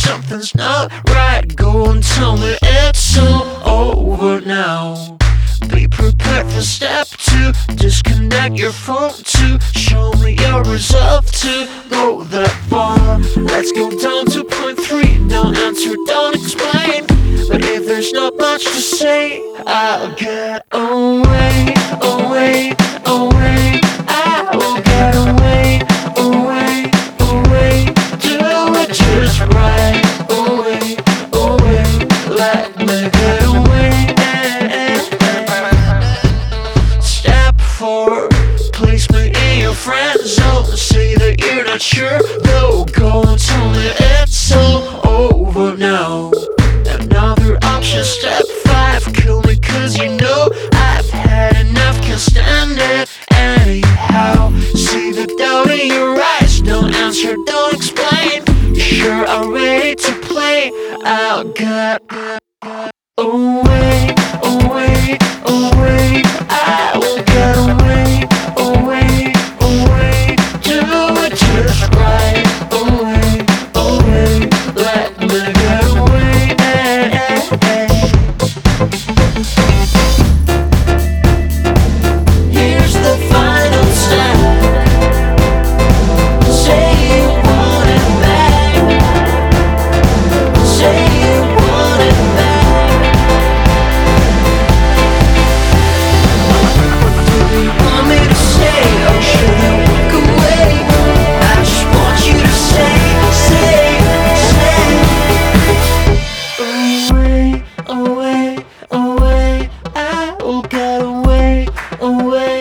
something's not right, go and tell me it's all over now. Be prepared for step 2. Disconnect your phone to show me your resolve to go that far. Let's go down to point 3. Don't answer, don't explain. But if there's not much to say, I'll get away, away, away. I will get away, away, away. Do it just right. Away, away. Let me get away. Step 4. Place me in your friend zone. Say that you're not sure. No, go and tell me it's all over now. Another option, step 5. Kill me cause you know I've had enough, can't stand it anyhow. See the doubt in your eyes, don't answer, don't explain. You sure are ready to play? I'll get away, away, away. I will get away, away, away. Do it just right. Away, away. Let me get away. Here's the final step. Say you want it back. Say you want it back. Do you want me to say, or should I walk away? I just want you to say, away, away, away. I will get away, away.